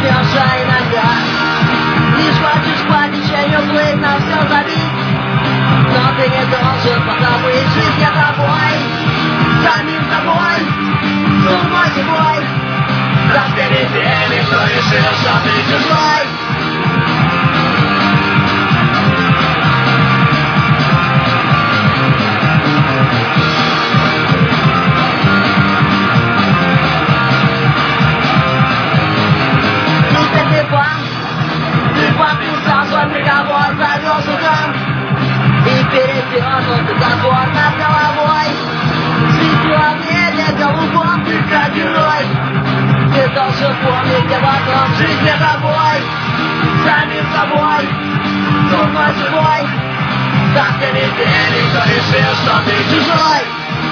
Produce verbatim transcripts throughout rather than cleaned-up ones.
уснешь, а иногда лишь хочешь по течению плыть, на все забить. Но ты не должен позабыть, жизнь я тобой, самим собой, самой собой. За всеми теми, кто решил, что ты чужой. Теперь ты пан, ты подписал свой приговор, завез утром и перевернут забор над головой. Светила в небе голубом, ты как герой. Ты должен помнить об этом, жизнь для тобой, самим собой, самой собой. За всеми теми, кто решил, что ты чужой.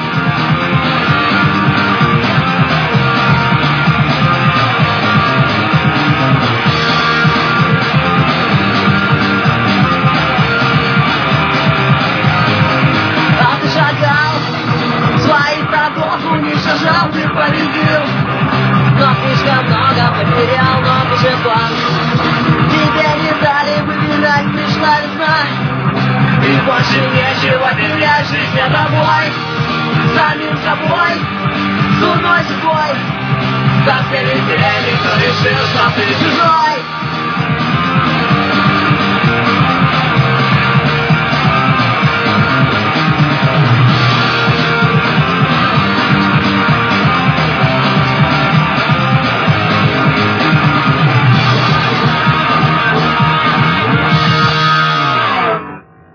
А ты шагал, своих врагов уничтожал, ты победил. Но слишком много потерял, но выживал. Тебе не дали выбирать, пришла весна. И больше нечего терять, жизнь я тобой, самим собой, дурной судьбой. За всеми теми, кто решил, что ты чужой.